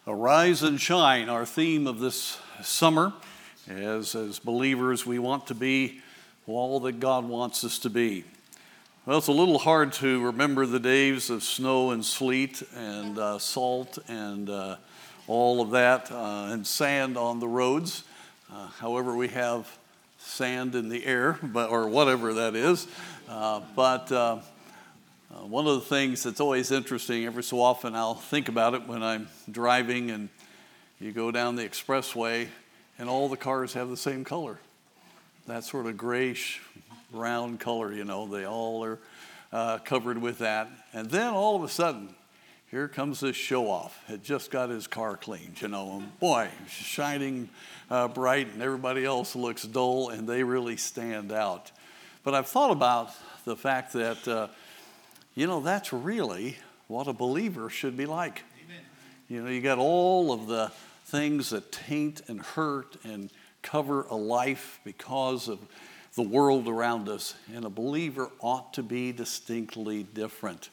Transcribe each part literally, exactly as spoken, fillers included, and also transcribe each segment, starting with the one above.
Arise and shine, our theme of this summer. As, as believers, we want to be all that God wants us to be. Well, it's a little hard to remember the days of snow and sleet and uh, salt and uh, all of that uh, and sand on the roads. Uh, however, we have sand in the air, but or whatever that is. Uh, but uh, Uh, one of the things that's always interesting, every so often I'll think about it when I'm driving and you go down the expressway and all the cars have the same color. That sort of grayish brown color, you know, they all are uh, covered with that. And then all of a sudden, here comes this show-off. Had just got his car cleaned, you know, and boy, shining uh, bright and everybody else looks dull and they really stand out. But I've thought about the fact that uh, You know, that's really what a believer should be like. Amen. You know, you got all of the things that taint and hurt and cover a life because of the world around us. And a believer ought to be distinctly different.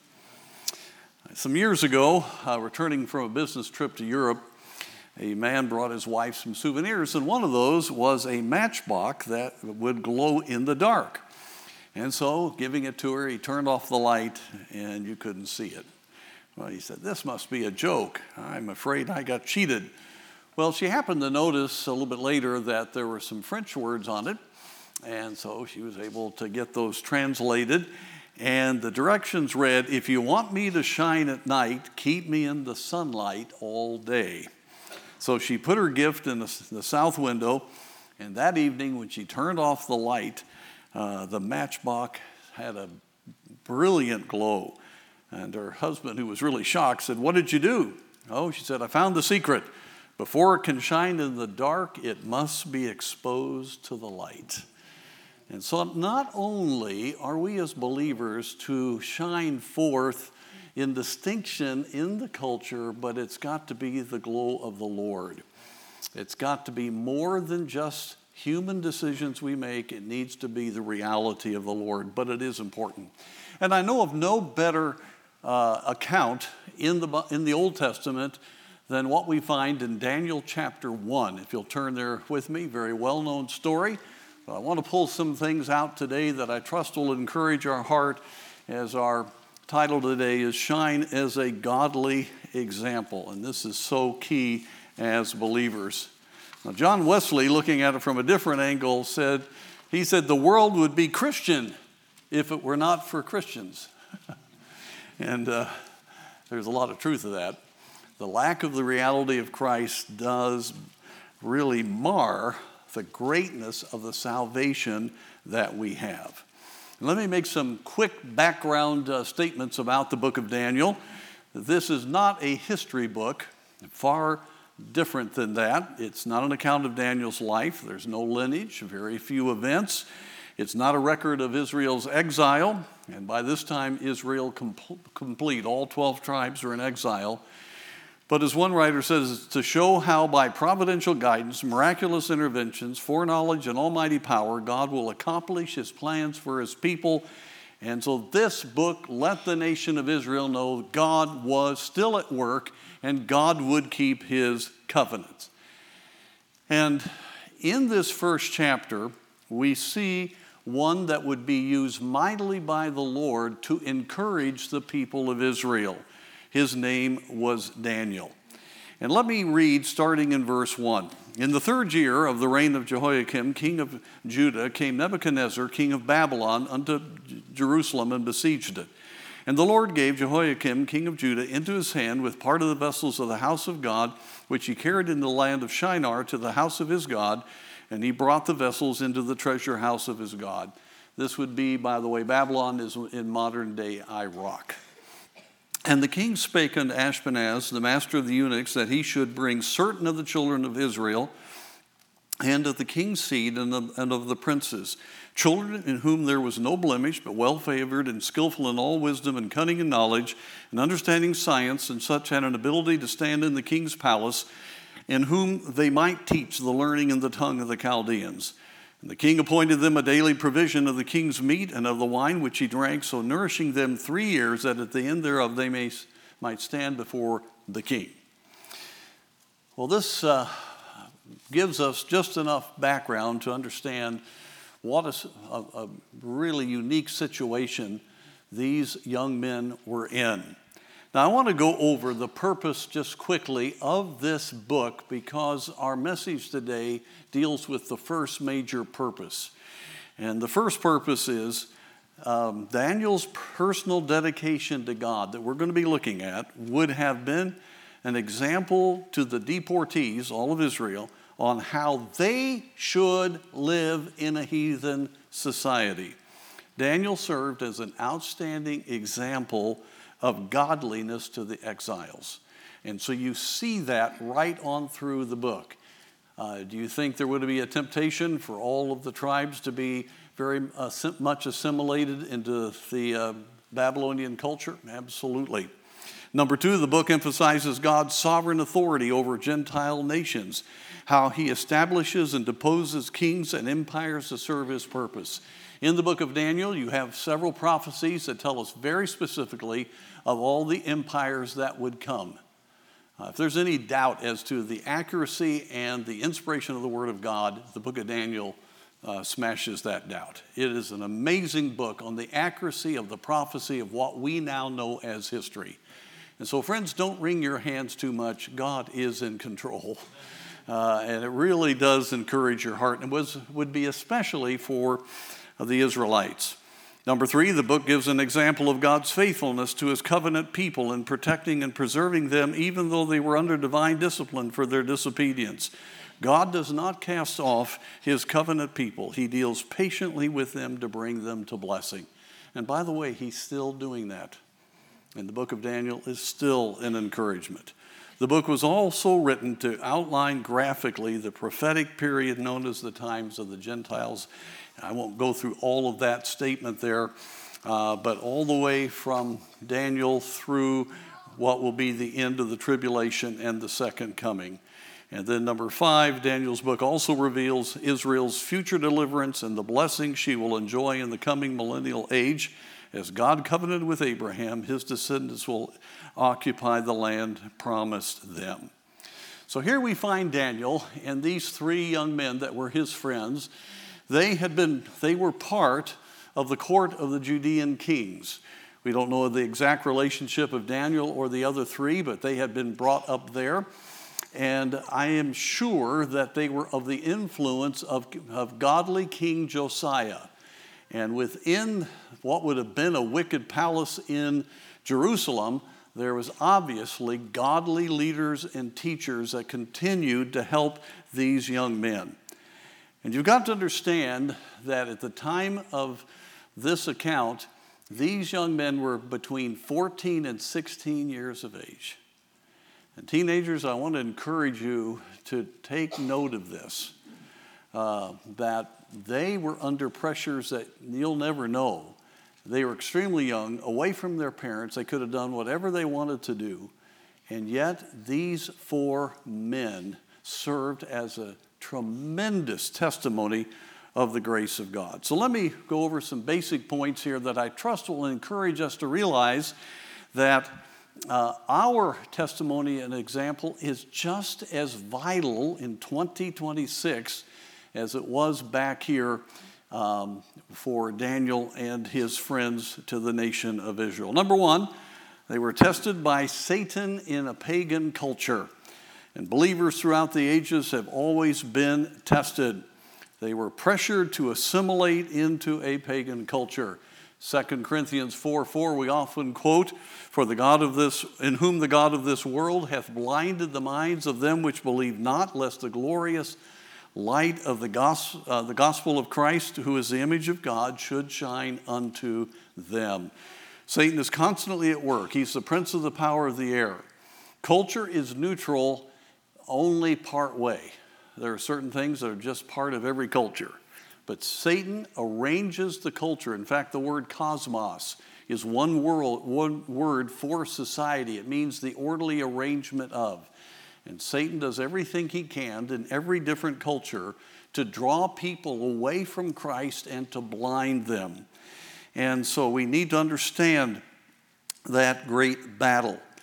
Some years ago, uh, returning from a business trip to Europe, a man brought his wife some souvenirs, and one of those was a matchbox that would glow in the dark. And so, giving it to her, he turned off the light, and you couldn't see it. Well, he said, "This must be a joke. I'm afraid I got cheated." Well, she happened to notice a little bit later that there were some French words on it, and so she was able to get those translated. And the directions read, "If you want me to shine at night, keep me in the sunlight all day." So she put her gift in the, the south window, and that evening when she turned off the light, Uh, the matchbox had a brilliant glow. And her husband, who was really shocked, said, "What did you do?" "Oh," she said, "I found the secret. Before it can shine in the dark, it must be exposed to the light." And so not only are we as believers to shine forth in distinction in the culture, but it's got to be the glow of the Lord. It's got to be more than just human decisions we make. It needs to be the reality of the Lord, but it is important. And I know of no better uh, account in the in the Old Testament than what we find in Daniel chapter one. If you'll turn there with me, very well-known story. But I want to pull some things out today that I trust will encourage our heart, as our title today is Shine as a Godly Example. And this is so key as believers. Now, John Wesley, looking at it from a different angle, said, he said, "The world would be Christian if it were not for Christians." And uh, there's a lot of truth to that. The lack of the reality of Christ does really mar the greatness of the salvation that we have. And let me make some quick background uh, statements about the book of Daniel. This is not a history book, far different than that. It's not an account of Daniel's life. There's no lineage, very few events. It's not a record of Israel's exile. And by this time, Israel com- complete. All twelve tribes are in exile. But as one writer says, to show how by providential guidance, miraculous interventions, foreknowledge, and almighty power, God will accomplish his plans for his people. And so this book let the nation of Israel know God was still at work and God would keep his covenants. And in this first chapter, we see one that would be used mightily by the Lord to encourage the people of Israel. His name was Daniel. And let me read starting in verse one. "In the third year of the reign of Jehoiakim, king of Judah, came Nebuchadnezzar, king of Babylon, unto Jerusalem and besieged it. And the Lord gave Jehoiakim, king of Judah, into his hand with part of the vessels of the house of God, which he carried in the land of Shinar to the house of his God, and he brought the vessels into the treasure house of his God." This would be, by the way, Babylon is in modern day Iraq. "And the king spake unto Ashpenaz, the master of the eunuchs, that he should bring certain of the children of Israel, and of the king's seed, and of, and of the princes, children in whom there was no blemish, but well-favored and skillful in all wisdom and cunning and knowledge, and understanding science, and such had an ability to stand in the king's palace, in whom they might teach the learning and the tongue of the Chaldeans. And the king appointed them a daily provision of the king's meat and of the wine which he drank, so nourishing them three years, that at the end thereof they may, might stand before the king." Well, this uh, gives us just enough background to understand what a, a, a really unique situation these young men were in. Now, I want to go over the purpose just quickly of this book because our message today deals with the first major purpose. And the first purpose is um, Daniel's personal dedication to God that we're going to be looking at would have been an example to the deportees, all of Israel, on how they should live in a heathen society. Daniel served as an outstanding example of godliness to the exiles. And so you see that right on through the book. Uh, do you think there would be a temptation for all of the tribes to be very uh, much assimilated into the uh, Babylonian culture? Absolutely. Number two, the book emphasizes God's sovereign authority over Gentile nations, how he establishes and deposes kings and empires to serve his purpose. In the book of Daniel, you have several prophecies that tell us very specifically of all the empires that would come. Uh, if there's any doubt as to the accuracy and the inspiration of the Word of God, the book of Daniel uh, smashes that doubt. It is an amazing book on the accuracy of the prophecy of what we now know as history. And so, friends, don't wring your hands too much. God is in control. Uh, and it really does encourage your heart, and was would be especially for the Israelites. Number three, the book gives an example of God's faithfulness to his covenant people in protecting and preserving them even though they were under divine discipline for their disobedience. God does not cast off his covenant people. He deals patiently with them to bring them to blessing. And by the way, he's still doing that. And the book of Daniel is still an encouragement. The book was also written to outline graphically the prophetic period known as the times of the Gentiles. I won't go through all of that statement there, uh, but all the way from Daniel through what will be the end of the tribulation and the second coming. And then number five, Daniel's book also reveals Israel's future deliverance and the blessings she will enjoy in the coming millennial age. As God covenanted with Abraham, his descendants will occupy the land promised them. So here we find Daniel and these three young men that were his friends. They had been, they were part of the court of the Judean kings. We don't know the exact relationship of Daniel or the other three, but they had been brought up there. And I am sure that they were of the influence of, of godly King Josiah. And within what would have been a wicked palace in Jerusalem, there was obviously godly leaders and teachers that continued to help these young men. And you've got to understand that at the time of this account, these young men were between fourteen and sixteen years of age. And teenagers, I want to encourage you to take note of this, uh, that they were under pressures that you'll never know. They were extremely young, away from their parents. They could have done whatever they wanted to do. And yet these four men served as a tremendous testimony of the grace of God. So let me go over some basic points here that I trust will encourage us to realize that uh, our testimony and example is just as vital in twenty twenty-six as it was back here um, for Daniel and his friends to the nation of Israel. Number one, they were tested by Satan in a pagan culture. And believers throughout the ages have always been tested. They were pressured to assimilate into a pagan culture. Second Corinthians four four, we often quote, "For the God of this, in whom the God of this world hath blinded the minds of them which believe not, lest the glorious light of the gospel, uh, the gospel of Christ, who is the image of God, should shine unto them." Satan is constantly at work. He's the prince of the power of the air. Culture is neutral only part way. There are certain things that are just part of every culture. But Satan arranges the culture. In fact, the word cosmos is one, world, one word for society. It means the orderly arrangement of. And Satan does everything he can in every different culture to draw people away from Christ and to blind them. And so we need to understand that great battle.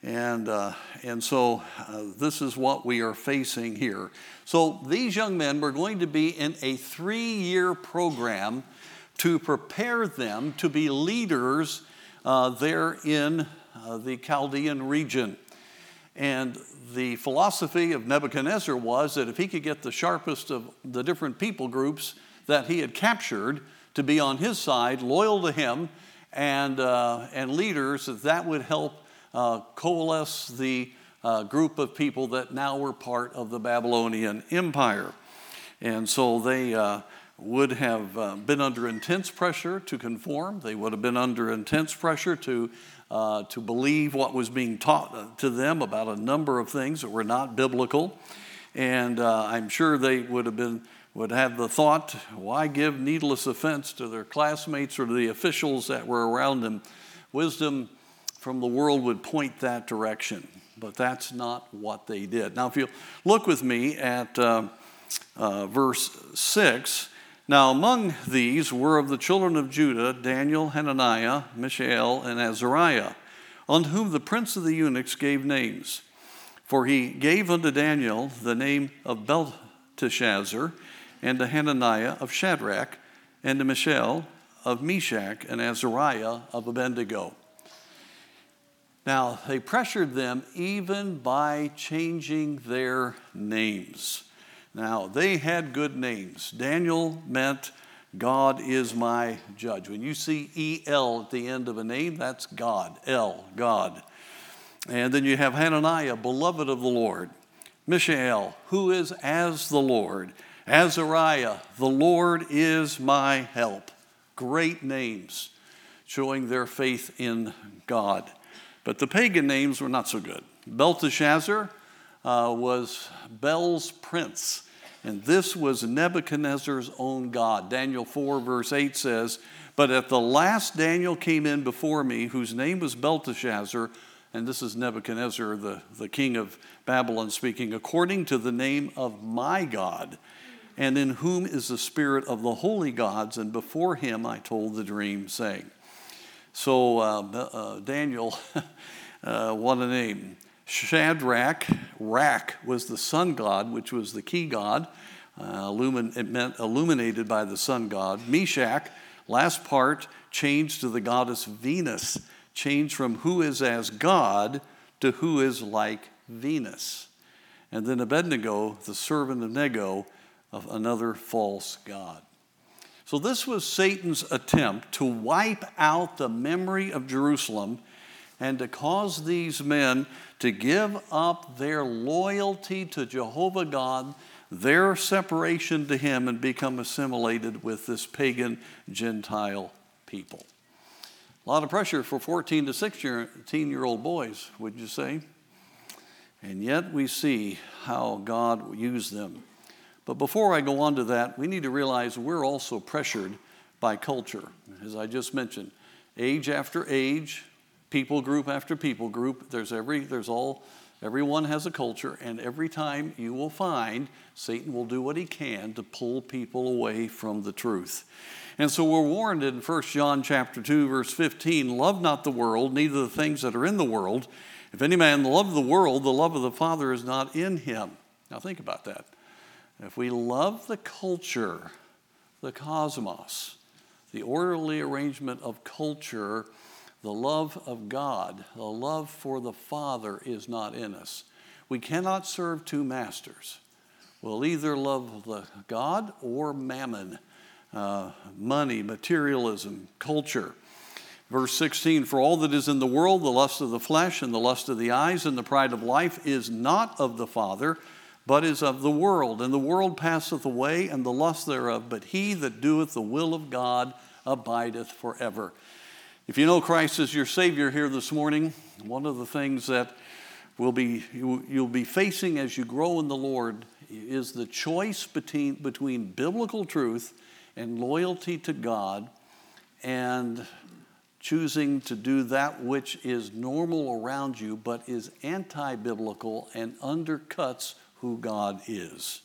And, uh, and so uh, this is what we are facing here. So these young men were going to be in a three-year program to prepare them to be leaders uh, there in uh, the Chaldean region. And the philosophy of Nebuchadnezzar was that if he could get the sharpest of the different people groups that he had captured to be on his side, loyal to him, and, uh, and leaders, that that would help Uh, coalesce the uh, group of people that now were part of the Babylonian Empire. And so they uh, would have uh, been under intense pressure to conform. They would have been under intense pressure to, uh, to believe what was being taught to them about a number of things that were not biblical. And uh, I'm sure they would have been would have the thought, why give needless offense to their classmates or to the officials that were around them? Wisdom from the world would point that direction, but that's not what they did. Now, if you look with me at uh, uh, verse six, now among these were of the children of Judah, Daniel, Hananiah, Mishael, and Azariah, unto whom the prince of the eunuchs gave names. For he gave unto Daniel the name of Belteshazzar, and to Hananiah of Shadrach, and to Mishael of Meshach, and Azariah of Abednego. Now, they pressured them even by changing their names. Now, they had good names. Daniel meant God is my judge. When you see E L at the end of a name, that's God, El, God. And then you have Hananiah, beloved of the Lord. Mishael, who is as the Lord. Azariah, the Lord is my help. Great names, showing their faith in God. But the pagan names were not so good. Belteshazzar uh, was Bel's prince, and this was Nebuchadnezzar's own god. Daniel four verse eight says, but at the last Daniel came in before me, whose name was Belteshazzar, and this is Nebuchadnezzar, the, the king of Babylon speaking, according to the name of my God, and in whom is the spirit of the holy gods, and before him I told the dream, saying. So uh, uh, Daniel, uh, what a name. Shadrach, Rak was the sun god, which was the key god. Uh, illumin- it meant illuminated by the sun god. Meshach, last part, changed to the goddess Venus, changed from who is as God to who is like Venus. And then Abednego, the servant of Nego, of another false god. So this was Satan's attempt to wipe out the memory of Jerusalem and to cause these men to give up their loyalty to Jehovah God, their separation to him, and become assimilated with this pagan Gentile people. A lot of pressure for fourteen to sixteen-year-old boys, would you say? And yet we see how God used them. But before I go on to that, we need to realize we're also pressured by culture. As I just mentioned, age after age, people group after people group, there's every, there's all, everyone has a culture, and every time you will find Satan will do what he can to pull people away from the truth. And so we're warned in First John chapter two, verse fifteen, love not the world, neither the things that are in the world. If any man love the world, the love of the Father is not in him. Now think about that. If we love the culture, the cosmos, the orderly arrangement of culture, the love of God, the love for the Father is not in us. We cannot serve two masters. We'll either love the God or mammon, uh, money, materialism, culture. Verse sixteen, for all that is in the world, the lust of the flesh and the lust of the eyes and the pride of life is not of the Father, but is of the world. And the world passeth away, and the lust thereof, but he that doeth the will of God abideth forever. If you know Christ as your Savior here this morning, one of the things that will be you, you'll be facing as you grow in the Lord is the choice between, between biblical truth and loyalty to God, and choosing to do that which is normal around you but is anti-biblical and undercuts who God is.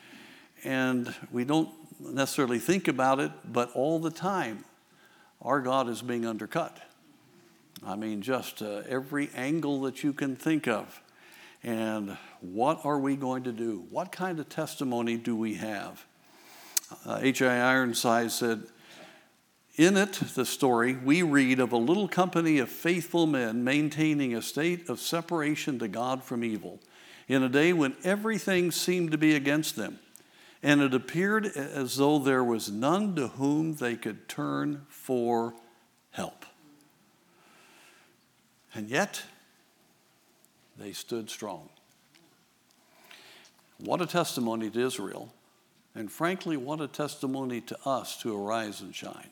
And we don't necessarily think about it, but all the time, our God is being undercut. I mean, just uh, every angle that you can think of. And what are we going to do? What kind of testimony do we have? Uh, H I Ironside said, in it, the story, we read of a little company of faithful men maintaining a state of separation to God from evil in a day when everything seemed to be against them, and it appeared as though there was none to whom they could turn for help. And yet, they stood strong. What a testimony to Israel, and frankly, what a testimony to us to arise and shine.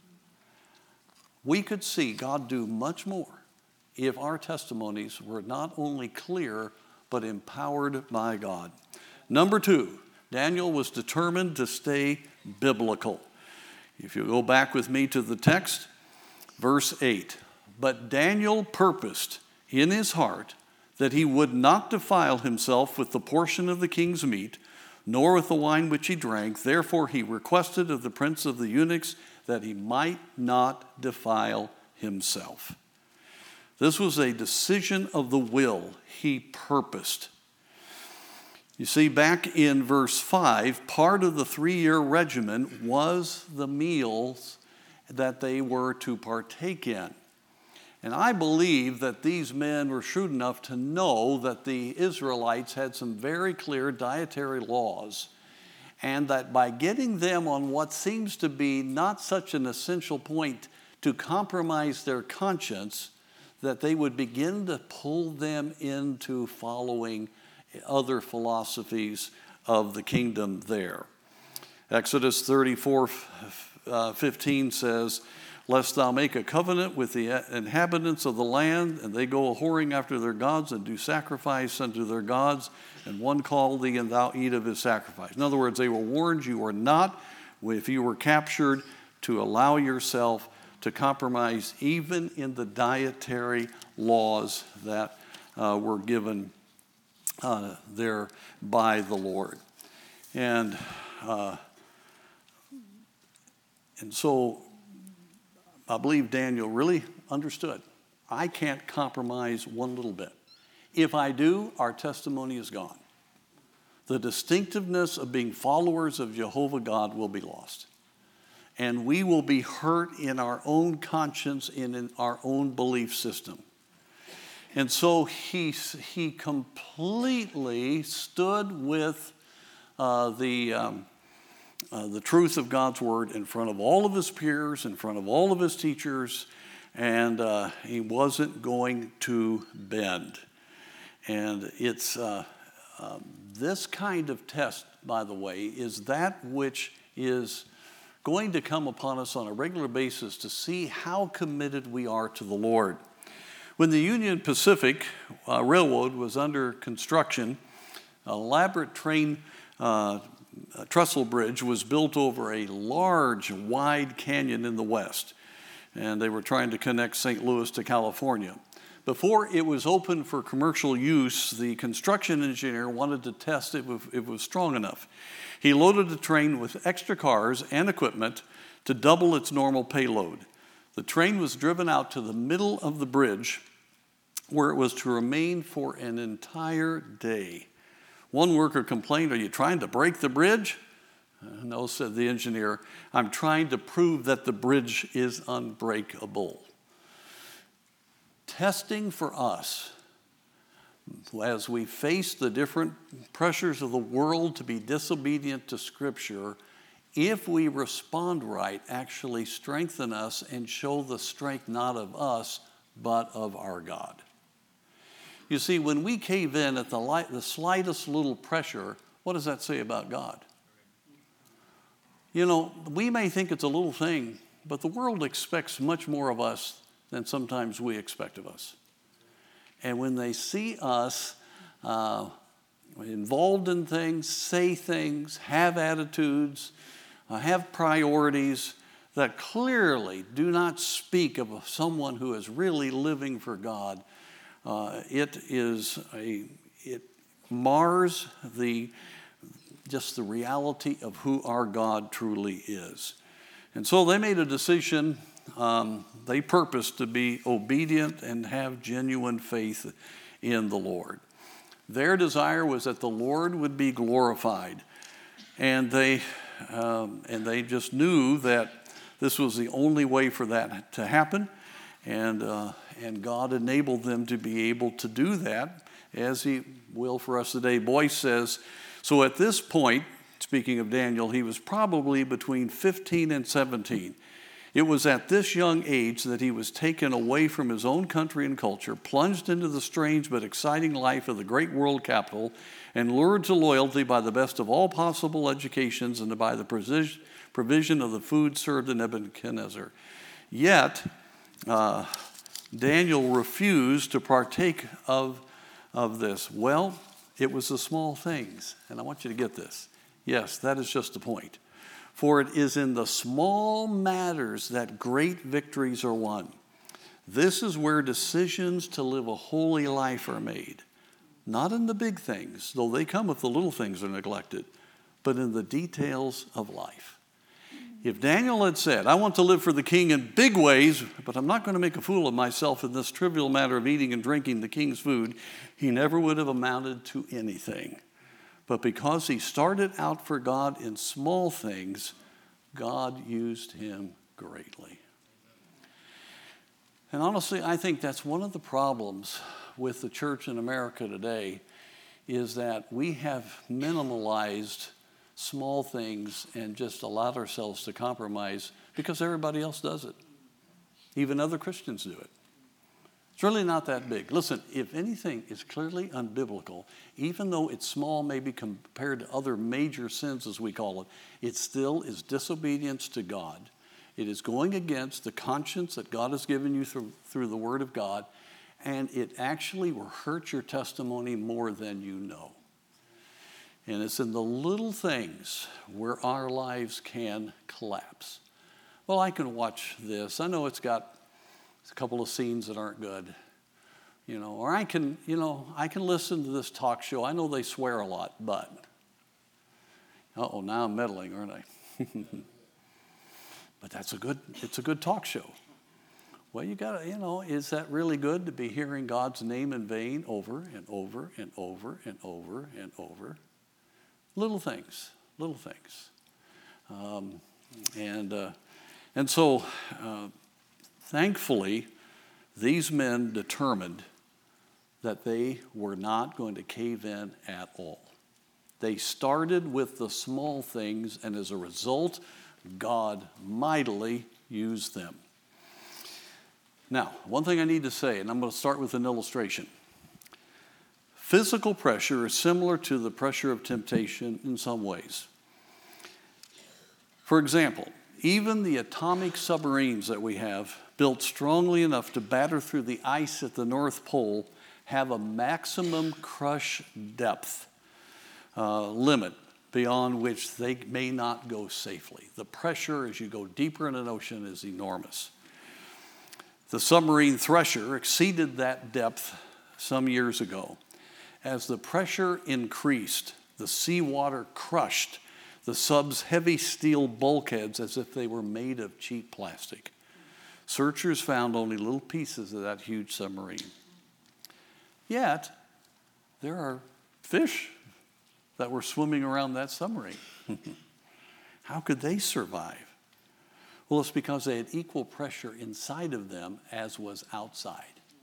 We could see God do much more if our testimonies were not only clear, but empowered by God. Number two, Daniel was determined to stay biblical. If you go back with me to the text, verse eight, but Daniel purposed in his heart that he would not defile himself with the portion of the king's meat, nor with the wine which he drank. Therefore he requested of the prince of the eunuchs that he might not defile himself. This was a decision of the will. He purposed. You see, back in verse five, part of the three-year regimen was the meals that they were to partake in. And I believe that these men were shrewd enough to know that the Israelites had some very clear dietary laws, and that by getting them on what seems to be not such an essential point to compromise their conscience, that they would begin to pull them into following other philosophies of the kingdom there. Exodus thirty-four fifteen says, lest thou make a covenant with the inhabitants of the land, and they go a-whoring after their gods, and do sacrifice unto their gods, and one call thee, and thou eat of his sacrifice. In other words, they were warned you are not, if you were captured, to allow yourself to compromise even in the dietary laws that uh, were given uh, there by the Lord. And, uh, and so, I believe Daniel really understood. I can't compromise one little bit. If I do, our testimony is gone. The distinctiveness of being followers of Jehovah God will be lost. And we will be hurt in our own conscience and in our own belief system. And so he, he completely stood with uh, the... Um, Uh, the truth of God's word in front of all of his peers, in front of all of his teachers, and uh, he wasn't going to bend. And it's uh, um, this kind of test, by the way, is that which is going to come upon us on a regular basis to see how committed we are to the Lord. When the Union Pacific uh, Railroad was under construction, an elaborate train uh, A trestle bridge was built over a large, wide canyon in the west, and they were trying to connect Saint Louis to California. Before it was open for commercial use, the construction engineer wanted to test if it was strong enough. He loaded the train with extra cars and equipment to double its normal payload. The train was driven out to the middle of the bridge, where it was to remain for an entire day. One worker complained, "Are you trying to break the bridge?" Uh, no, said the engineer, "I'm trying to prove that the bridge is unbreakable." Testing for us, as we face the different pressures of the world to be disobedient to Scripture, if we respond right, actually strengthen us and show the strength not of us, but of our God. You see, when we cave in at the, light, the slightest little pressure, what does that say about God? You know, we may think it's a little thing, but the world expects much more of us than sometimes we expect of us. And when they see us uh, involved in things, say things, have attitudes, uh, have priorities that clearly do not speak of someone who is really living for God, Uh, it is a, it mars the, just the reality of who our God truly is. And so they made a decision um, they purposed to be obedient and have genuine faith in the Lord. Their desire was that the Lord would be glorified. And they, um, and they just knew that this was the only way for that to happen. And, uh, and God enabled them to be able to do that, as he will for us today. Boyce says, so at this point, speaking of Daniel, he was probably between fifteen and seventeen. It was at this young age that he was taken away from his own country and culture, plunged into the strange but exciting life of the great world capital, and lured to loyalty by the best of all possible educations and by the provision of the food served to Nebuchadnezzar. Yet, uh, Daniel refused to partake of, of this. Well, it was the small things, and I want you to get this. Yes, that is just the point. For it is in the small matters that great victories are won. This is where decisions to live a holy life are made. Not in the big things, though they come if the little things are neglected, but in the details of life. If Daniel had said, I want to live for the king in big ways, but I'm not going to make a fool of myself in this trivial matter of eating and drinking the king's food, he never would have amounted to anything. But because he started out for God in small things, God used him greatly. And honestly, I think that's one of the problems with the church in America today, is that we have minimalized small things and just allowed ourselves to compromise because everybody else does it. Even other Christians do it. It's really not that big. Listen, if anything is clearly unbiblical, even though it's small maybe compared to other major sins, as we call it, it still is disobedience to God. It is going against the conscience that God has given you through, through the Word of God, and it actually will hurt your testimony more than you know. And it's in the little things where our lives can collapse. Well, I can watch this. I know it's got a couple of scenes that aren't good, you know, or I can, you know, I can listen to this talk show. I know they swear a lot, but, uh-oh, now I'm meddling, aren't I? But that's a good, it's a good talk show. Well, you got to, you know, is that really good to be hearing God's name in vain over and over and over and over and over? Little things, little things. Um, and, uh, and so, uh, thankfully, these men determined that they were not going to cave in at all. They started with the small things, and as a result, God mightily used them. Now, one thing I need to say, and I'm going to start with an illustration. Physical pressure is similar to the pressure of temptation in some ways. For example, even the atomic submarines that we have, built strongly enough to batter through the ice at the North Pole, have a maximum crush depth uh, limit beyond which they may not go safely. The pressure as you go deeper in an ocean is enormous. The submarine Thresher exceeded that depth some years ago. As the pressure increased, the seawater crushed the sub's heavy steel bulkheads as if they were made of cheap plastic. Searchers found only little pieces of that huge submarine. Yet, there are fish that were swimming around that submarine. How could they survive? Well, it's because they had equal pressure inside of them as was outside.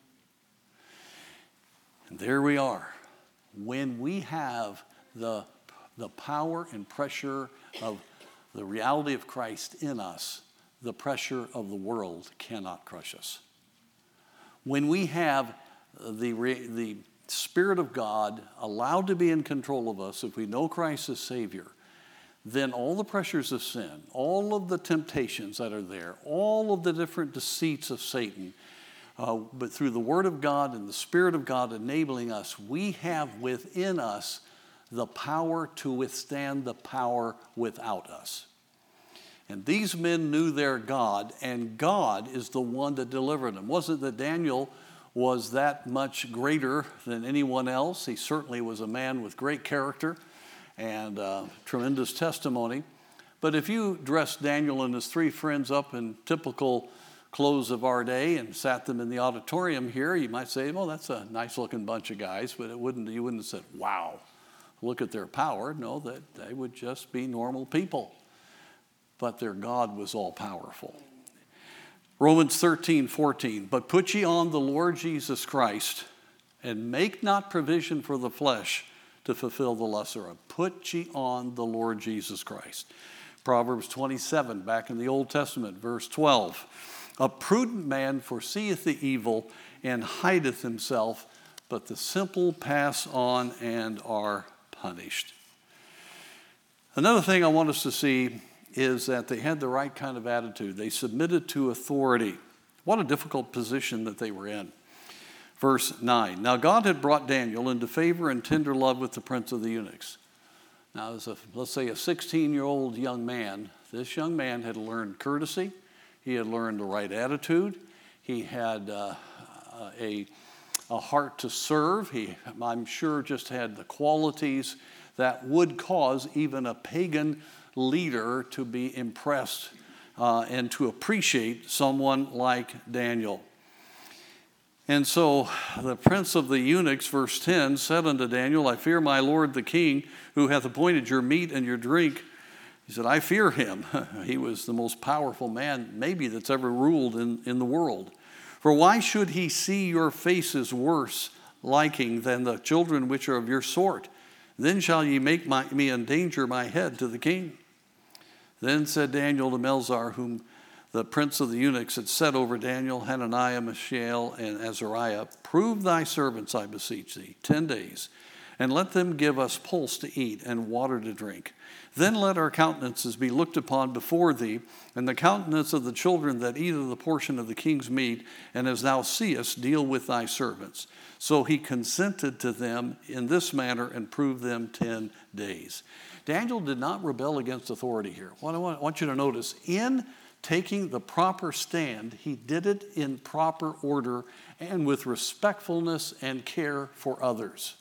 And there we are. When we have the, the power and pressure of the reality of Christ in us, the pressure of the world cannot crush us. When we have the, the Spirit of God allowed to be in control of us, if we know Christ as Savior, then all the pressures of sin, all of the temptations that are there, all of the different deceits of Satan, uh, but through the Word of God and the Spirit of God enabling us, we have within us the power to withstand the power without us. And these men knew their God, and God is the one that delivered them. It wasn't that Daniel was that much greater than anyone else. He certainly was a man with great character and uh, tremendous testimony. But if you dress Daniel and his three friends up in typical clothes of our day and sat them in the auditorium here, you might say, well, that's a nice looking bunch of guys, but it wouldn't, you wouldn't have said, wow, look at their power. No, that they would just be normal people. But their God was all powerful. Romans thirteen, fourteen, but put ye on the Lord Jesus Christ, and make not provision for the flesh to fulfill the lusts thereof. Put ye on the Lord Jesus Christ. Proverbs twenty-seven, back in the Old Testament, verse twelve. A prudent man foreseeth the evil and hideth himself, but the simple pass on and are punished. Another thing I want us to see is that they had the right kind of attitude. They submitted to authority. What a difficult position that they were in. Verse nine, now God had brought Daniel into favor and tender love with the prince of the eunuchs. Now, as a, let's say a sixteen-year-old young man, this young man had learned courtesy. He had learned the right attitude. He had uh, a, a heart to serve. He, I'm sure, just had the qualities that would cause even a pagan leader to be impressed uh, and to appreciate someone like Daniel. And so the prince of the eunuchs, verse ten, said unto Daniel, I fear my lord the king, who hath appointed your meat and your drink. He said, I fear him. He was the most powerful man maybe that's ever ruled in, in the world. For why should he see your faces worse liking than the children which are of your sort? Then shall ye make my, me endanger my head to the king. Then said Daniel to Melzar, whom the prince of the eunuchs had set over Daniel, Hananiah, Mishael, and Azariah, prove thy servants, I beseech thee, ten days, and let them give us pulse to eat and water to drink. Then let our countenances be looked upon before thee, and the countenance of the children that eat of the portion of the king's meat, and as thou seest, deal with thy servants. So he consented to them in this manner and proved them ten days. Daniel did not rebel against authority here. What I want you to notice, in taking the proper stand, he did it in proper order and with respectfulness and care for others.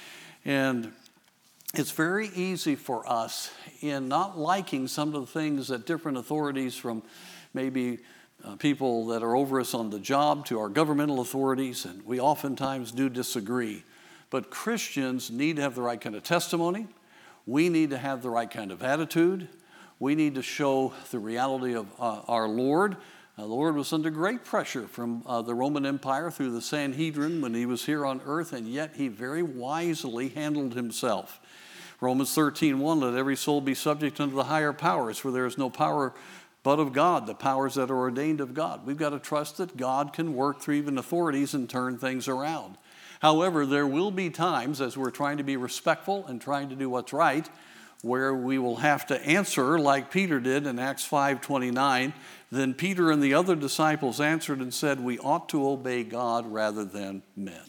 And it's very easy for us in not liking some of the things that different authorities, from maybe uh, people that are over us on the job to our governmental authorities, and we oftentimes do disagree. But Christians need to have the right kind of testimony. We need to have the right kind of attitude. We need to show the reality of uh, our Lord. Uh, the Lord was under great pressure from uh, the Roman Empire through the Sanhedrin when he was here on earth, and yet he very wisely handled himself. Romans thirteen one, let every soul be subject unto the higher powers, for there is no power but of God, the powers that are ordained of God. We've got to trust that God can work through even authorities and turn things around. However, there will be times, as we're trying to be respectful and trying to do what's right, where we will have to answer like Peter did in Acts five twenty-nine. Then Peter and the other disciples answered and said, we ought to obey God rather than men.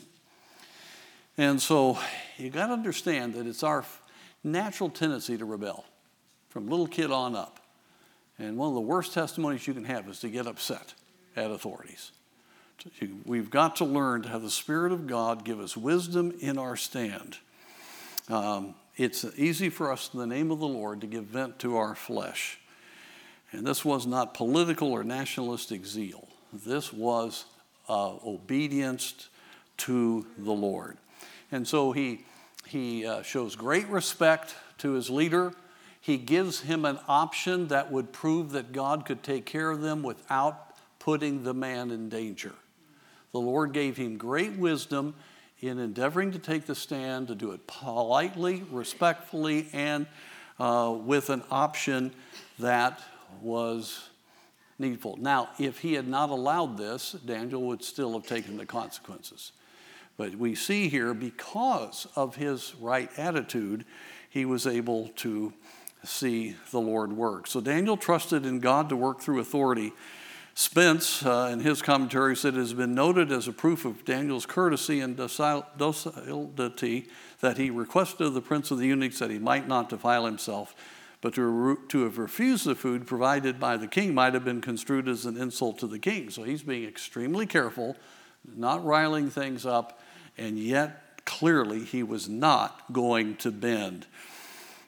And so you got to understand that it's our natural tendency to rebel from little kid on up. And one of the worst testimonies you can have is to get upset at authorities. We've got to learn to have the Spirit of God give us wisdom in our stand. Um, it's easy for us in the name of the Lord to give vent to our flesh. And this was not political or nationalistic zeal. This was uh, obedience to the Lord. And so he He uh, shows great respect to his leader. He gives him an option that would prove that God could take care of them without putting the man in danger. The Lord gave him great wisdom in endeavoring to take the stand, to do it politely, respectfully, and uh, with an option that was needful. Now, if he had not allowed this, Daniel would still have taken the consequences. But we see here, because of his right attitude, he was able to see the Lord work. So Daniel trusted in God to work through authority. Spence, uh, in his commentary, said it has been noted as a proof of Daniel's courtesy and docility that he requested of the prince of the eunuchs that he might not defile himself, but to, to have refused the food provided by the king might have been construed as an insult to the king. So he's being extremely careful, not riling things up, and yet clearly he was not going to bend.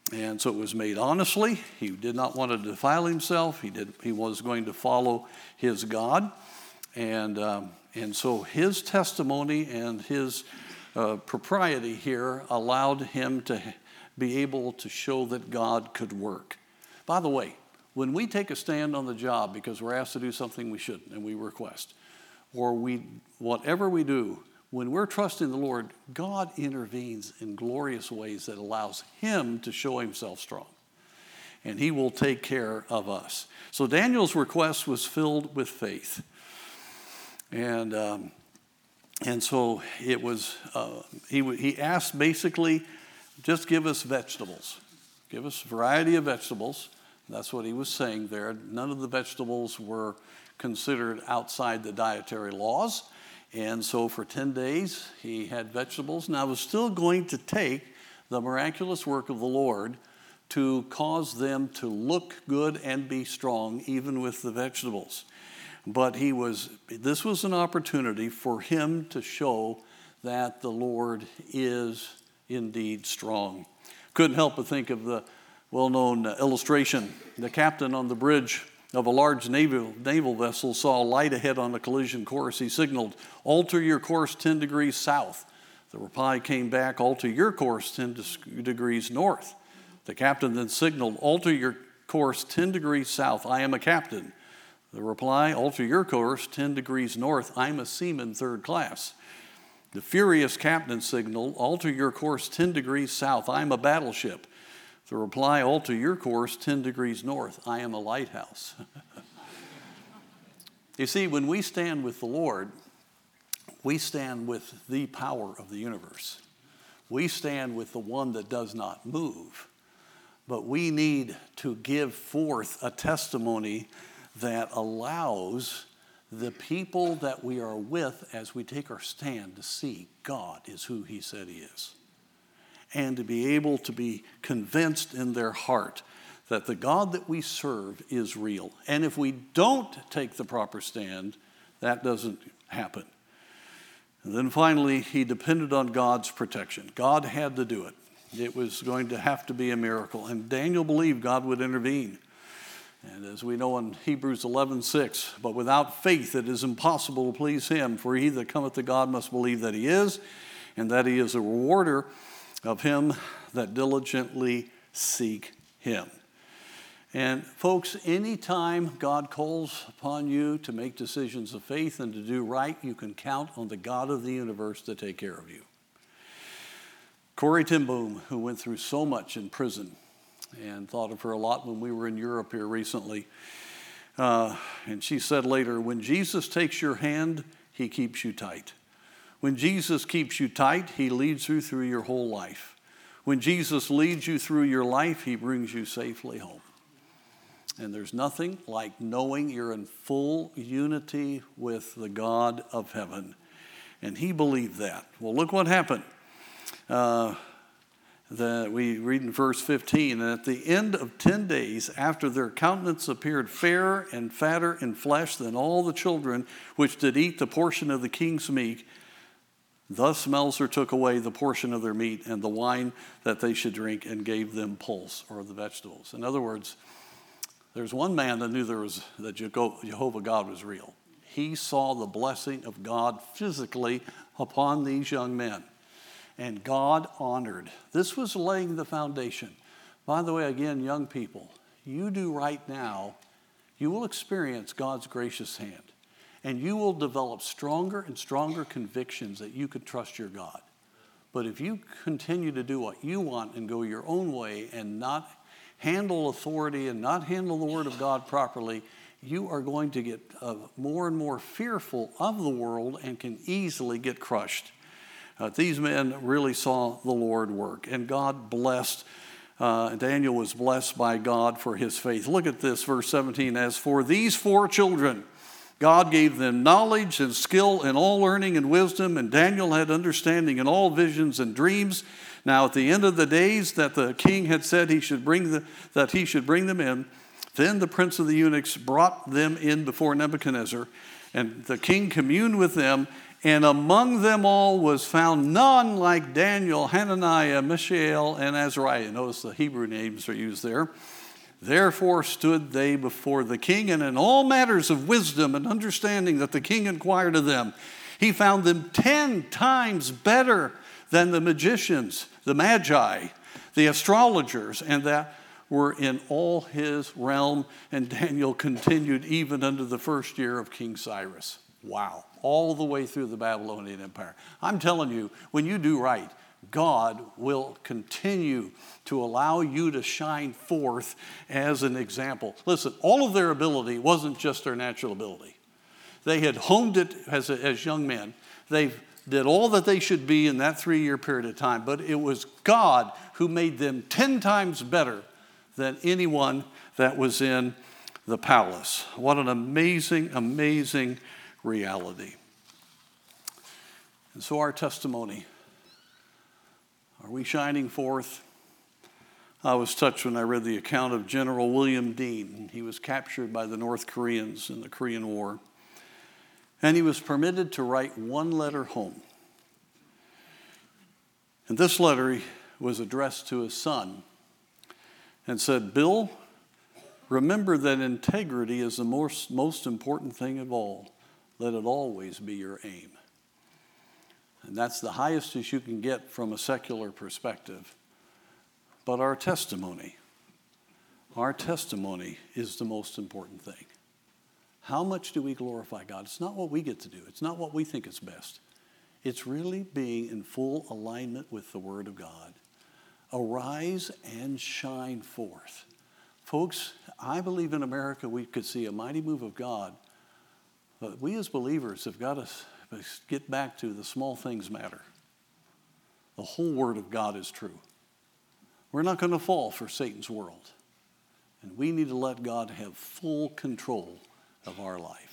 And so it was made honestly. He did not want to defile himself. He did. He was going to follow his God. And, um, and so his testimony and his uh, propriety here allowed him to be able to show that God could work. By the way, when we take a stand on the job because we're asked to do something we shouldn't and we request, or we whatever we do, when we're trusting the Lord, God intervenes in glorious ways that allows him to show himself strong. And he will take care of us. So Daniel's request was filled with faith. And um, and so it was, uh, he, he asked basically, just give us vegetables. Give us a variety of vegetables. That's what he was saying there. None of the vegetables were considered outside the dietary laws. And so for ten days, he had vegetables. Now, it was still going to take the miraculous work of the Lord to cause them to look good and be strong, even with the vegetables. But he was, this was an opportunity for him to show that the Lord is indeed strong. Couldn't help but think of the well-known illustration. The captain on the bridge of a large naval, naval vessel saw a light ahead on a collision course. He signaled, alter your course ten degrees south. The reply came back, alter your course ten degrees north. The captain then signaled, alter your course ten degrees south. I am a captain. The reply, alter your course ten degrees north. I'm a seaman third class. The furious captain signaled, alter your course ten degrees south. I'm a battleship. The reply, alter your course ten degrees north. I am a lighthouse. You see, when we stand with the Lord, we stand with the power of the universe. We stand with the one that does not move. But we need to give forth a testimony that allows the people that we are with as we take our stand to see God is who he said he is. And to be able to be convinced in their heart that the God that we serve is real. And if we don't take the proper stand, that doesn't happen. And then finally, he depended on God's protection. God had to do it. It was going to have to be a miracle. And Daniel believed God would intervene. And as we know in Hebrews eleven six, but without faith it is impossible to please him, for he that cometh to God must believe that he is, and that he is a rewarder of him that diligently seek him. And folks, anytime God calls upon you to make decisions of faith and to do right, you can count on the God of the universe to take care of you. Corrie ten Boom, who went through so much in prison, and thought of her a lot when we were in Europe here recently. Uh, and she said later, when Jesus takes your hand, he keeps you tight. When Jesus keeps you tight, he leads you through your whole life. When Jesus leads you through your life, he brings you safely home. And there's nothing like knowing you're in full unity with the God of heaven. And he believed that. Well, look what happened. Uh, the, we read in verse fifteen, and at the end of ten days, after their countenance appeared fairer and fatter in flesh than all the children which did eat the portion of the king's meat, thus Melzer took away the portion of their meat and the wine that they should drink and gave them pulse, or the vegetables. In other words, there's one man that knew there was that Jehovah God was real. He saw the blessing of God physically upon these young men. And God honored. This was laying the foundation. By the way, again, young people, you do right now, you will experience God's gracious hand. And you will develop stronger and stronger convictions that you could trust your God. But if you continue to do what you want and go your own way and not handle authority and not handle the Word of God properly, you are going to get uh, more and more fearful of the world and can easily get crushed. Uh, these men really saw the Lord work, and God blessed, uh, Daniel was blessed by God for his faith. Look at this, verse seventeen. As for these four children, God gave them knowledge and skill in all learning and wisdom, and Daniel had understanding in all visions and dreams. Now at the end of the days that the king had said he should bring the, that he should bring them in, then the prince of the eunuchs brought them in before Nebuchadnezzar, and the king communed with them, And among them all was found none like Daniel, Hananiah, Mishael, and Azariah. Notice the Hebrew names are used there. Therefore stood they before the king, and in all matters of wisdom and understanding that the king inquired of them, he found them ten times better than the magicians, the magi, the astrologers, and that were in all his realm. And Daniel continued even unto the first year of King Cyrus. Wow. All the way through the Babylonian Empire. I'm telling you, when you do right, God will continue to allow you to shine forth as an example. Listen, all of their ability wasn't just their natural ability. They had honed it as, a, as young men. They did all that they should be in that three-year period of time, but it was God who made them ten times better than anyone that was in the palace. What an amazing, amazing reality. And so our testimony, are we shining forth? I was touched when I read the account of General William Dean. He was captured by the North Koreans in the Korean War. And he was permitted to write one letter home. And this letter was addressed to his son and said, Bill, remember that integrity is the most, most important thing of all. Let it always be your aim. And that's the highest as you can get from a secular perspective. But our testimony, our testimony is the most important thing. How much do we glorify God? It's not what we get to do. It's not what we think is best. It's really being in full alignment with the Word of God. Arise and shine forth. Folks, I believe in America we could see a mighty move of God. But we as believers have got to get back to the small things matter. The whole Word of God is true. We're not going to fall for Satan's world. And we need to let God have full control of our life.